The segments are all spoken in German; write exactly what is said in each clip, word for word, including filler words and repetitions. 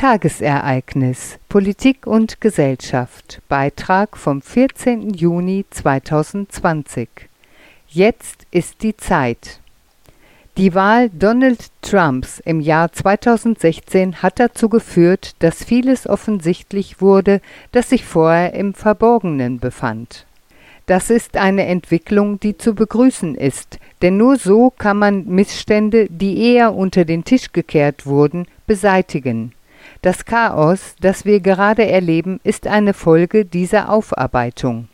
Tagesereignis Politik und Gesellschaft. Beitrag vom vierzehnten Juni zweitausendzwanzig. Jetzt ist die Zeit. Die Wahl Donald Trumps im Jahr zweitausendsechzehn hat dazu geführt, dass vieles offensichtlich wurde, das sich vorher im Verborgenen befand. Das ist eine Entwicklung, die zu begrüßen ist, denn nur so kann man Missstände, die eher unter den Tisch gekehrt wurden, beseitigen. Das Chaos, das wir gerade erleben, ist eine Folge dieser Aufarbeitung.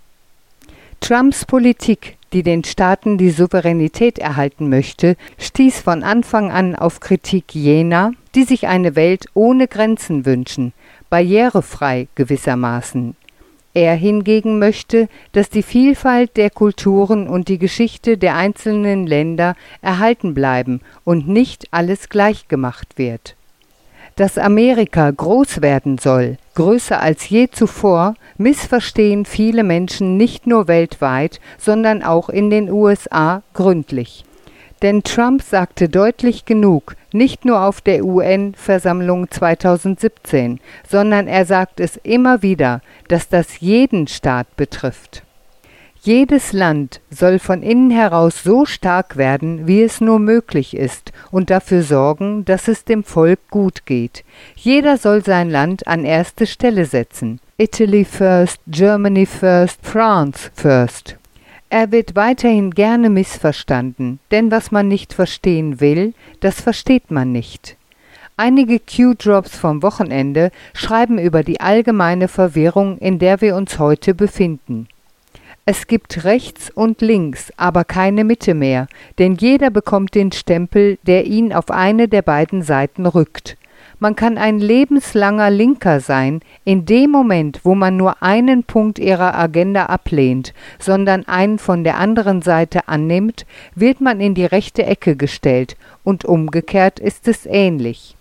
Trumps Politik, die den Staaten die Souveränität erhalten möchte, stieß von Anfang an auf Kritik jener, die sich eine Welt ohne Grenzen wünschen, barrierefrei gewissermaßen. Er hingegen möchte, dass die Vielfalt der Kulturen und die Geschichte der einzelnen Länder erhalten bleiben und nicht alles gleichgemacht wird. Dass Amerika groß werden soll, größer als je zuvor, missverstehen viele Menschen nicht nur weltweit, sondern auch in den U S A gründlich. Denn Trump sagte deutlich genug, nicht nur auf der U N-Versammlung zweitausendsiebzehn, sondern er sagt es immer wieder, dass das jeden Staat betrifft. Jedes Land soll von innen heraus so stark werden, wie es nur möglich ist, und dafür sorgen, dass es dem Volk gut geht. Jeder soll sein Land an erste Stelle setzen. Italy first, Germany first, France first. Er wird weiterhin gerne missverstanden, denn was man nicht verstehen will, das versteht man nicht. Einige Q-Drops vom Wochenende schreiben über die allgemeine Verwirrung, in der wir uns heute befinden. Es gibt rechts und links, aber keine Mitte mehr, denn jeder bekommt den Stempel, der ihn auf eine der beiden Seiten rückt. Man kann ein lebenslanger Linker sein, in dem Moment, wo man nur einen Punkt ihrer Agenda ablehnt, sondern einen von der anderen Seite annimmt, wird man in die rechte Ecke gestellt, und umgekehrt ist es ähnlich.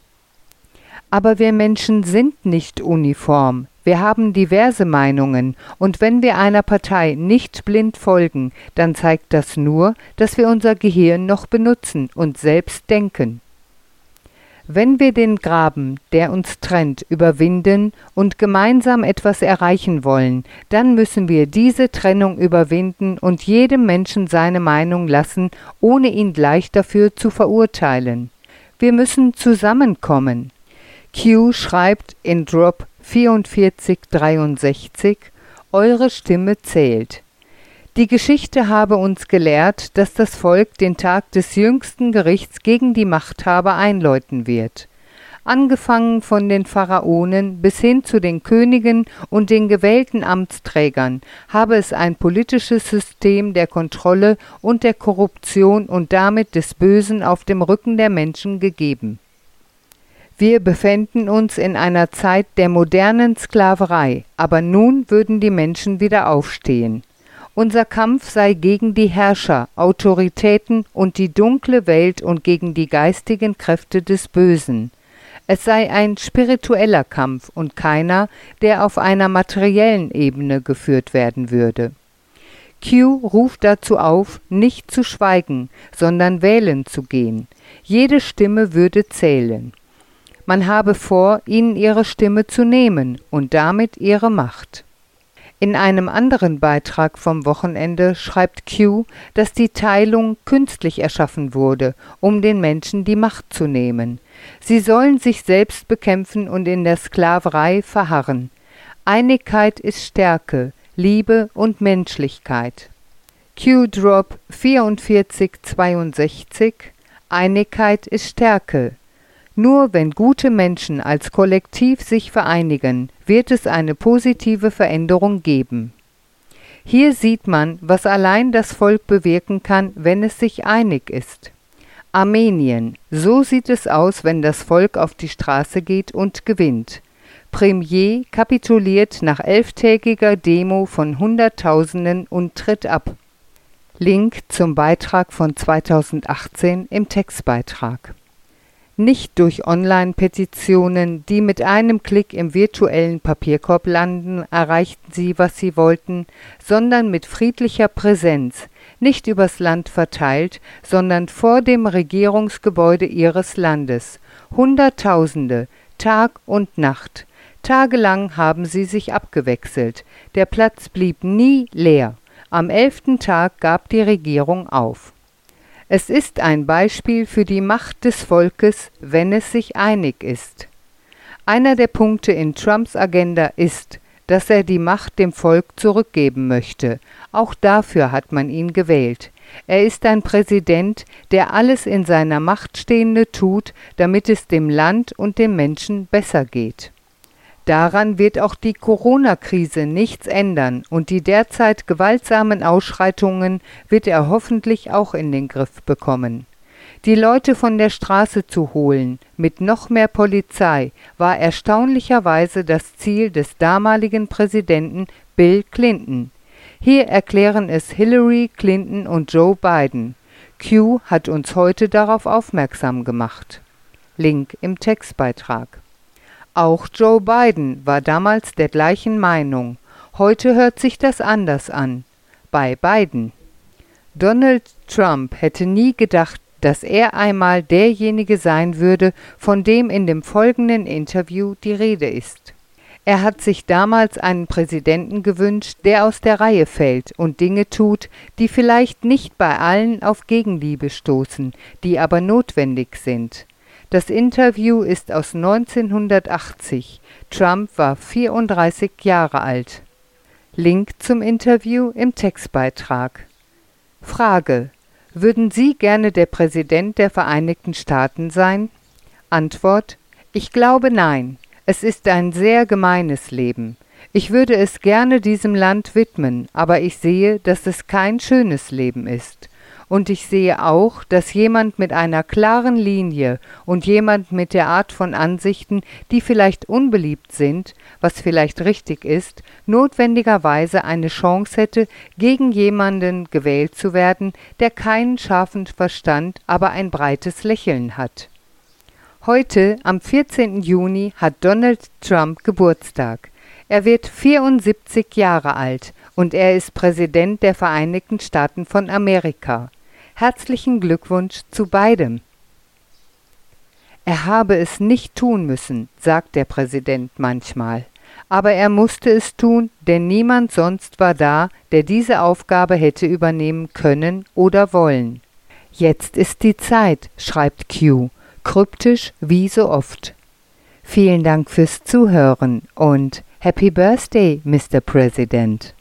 Aber wir Menschen sind nicht uniform. Wir haben diverse Meinungen, und wenn wir einer Partei nicht blind folgen, dann zeigt das nur, dass wir unser Gehirn noch benutzen und selbst denken. Wenn wir den Graben, der uns trennt, überwinden und gemeinsam etwas erreichen wollen, dann müssen wir diese Trennung überwinden und jedem Menschen seine Meinung lassen, ohne ihn gleich dafür zu verurteilen. Wir müssen zusammenkommen. Q schreibt in Drop vierundvierzig dreiundsechzig, eure Stimme zählt. Die Geschichte habe uns gelehrt, dass das Volk den Tag des jüngsten Gerichts gegen die Machthaber einläuten wird. Angefangen von den Pharaonen bis hin zu den Königen und den gewählten Amtsträgern habe es ein politisches System der Kontrolle und der Korruption und damit des Bösen auf dem Rücken der Menschen gegeben. Wir befinden uns in einer Zeit der modernen Sklaverei, aber nun würden die Menschen wieder aufstehen. Unser Kampf sei gegen die Herrscher, Autoritäten und die dunkle Welt und gegen die geistigen Kräfte des Bösen. Es sei ein spiritueller Kampf und keiner, der auf einer materiellen Ebene geführt werden würde. Q ruft dazu auf, nicht zu schweigen, sondern wählen zu gehen. Jede Stimme würde zählen. Man habe vor, ihnen ihre Stimme zu nehmen und damit ihre Macht. In einem anderen Beitrag vom Wochenende schreibt Q, dass die Teilung künstlich erschaffen wurde, um den Menschen die Macht zu nehmen. Sie sollen sich selbst bekämpfen und in der Sklaverei verharren. Einigkeit ist Stärke, Liebe und Menschlichkeit. Q-Drop vierundvierzig zweiundsechzig, Einigkeit ist Stärke. Nur wenn gute Menschen als Kollektiv sich vereinigen, wird es eine positive Veränderung geben. Hier sieht man, was allein das Volk bewirken kann, wenn es sich einig ist. Armenien, so sieht es aus, wenn das Volk auf die Straße geht und gewinnt. Premier kapituliert nach elftägiger Demo von Hunderttausenden und tritt ab. Link zum Beitrag von zweitausendachtzehn im Textbeitrag. Nicht durch Online-Petitionen, die mit einem Klick im virtuellen Papierkorb landen, erreichten sie, was sie wollten, sondern mit friedlicher Präsenz, nicht übers Land verteilt, sondern vor dem Regierungsgebäude ihres Landes. Hunderttausende, Tag und Nacht. Tagelang haben sie sich abgewechselt. Der Platz blieb nie leer. Am elften Tag gab die Regierung auf. Es ist ein Beispiel für die Macht des Volkes, wenn es sich einig ist. Einer der Punkte in Trumps Agenda ist, dass er die Macht dem Volk zurückgeben möchte. Auch dafür hat man ihn gewählt. Er ist ein Präsident, der alles in seiner Macht Stehende tut, damit es dem Land und den Menschen besser geht. Daran wird auch die Corona-Krise nichts ändern und die derzeit gewaltsamen Ausschreitungen wird er hoffentlich auch in den Griff bekommen. Die Leute von der Straße zu holen, mit noch mehr Polizei, war erstaunlicherweise das Ziel des damaligen Präsidenten Bill Clinton. Hier erklären es Hillary Clinton und Joe Biden. Q hat uns heute darauf aufmerksam gemacht. Link im Textbeitrag. Auch Joe Biden war damals der gleichen Meinung. Heute hört sich das anders an. Bei Biden. Donald Trump hätte nie gedacht, dass er einmal derjenige sein würde, von dem in dem folgenden Interview die Rede ist. Er hat sich damals einen Präsidenten gewünscht, der aus der Reihe fällt und Dinge tut, die vielleicht nicht bei allen auf Gegenliebe stoßen, die aber notwendig sind. Das Interview ist aus neunzehnhundertachtzig. Trump war vierunddreißig Jahre alt. Link zum Interview im Textbeitrag. Frage: Würden Sie gerne der Präsident der Vereinigten Staaten sein? Antwort: Ich glaube nein. Es ist ein sehr gemeines Leben. Ich würde es gerne diesem Land widmen, aber ich sehe, dass es kein schönes Leben ist. Und ich sehe auch, dass jemand mit einer klaren Linie und jemand mit der Art von Ansichten, die vielleicht unbeliebt sind, was vielleicht richtig ist, notwendigerweise eine Chance hätte, gegen jemanden gewählt zu werden, der keinen scharfen Verstand, aber ein breites Lächeln hat. Heute, am vierzehnten Juni, hat Donald Trump Geburtstag. Er wird vierundsiebzig Jahre alt und er ist Präsident der Vereinigten Staaten von Amerika. Herzlichen Glückwunsch zu beidem. Er habe es nicht tun müssen, sagt der Präsident manchmal. Aber er musste es tun, denn niemand sonst war da, der diese Aufgabe hätte übernehmen können oder wollen. Jetzt ist die Zeit, schreibt Q, kryptisch wie so oft. Vielen Dank fürs Zuhören und Happy Birthday, Mister President.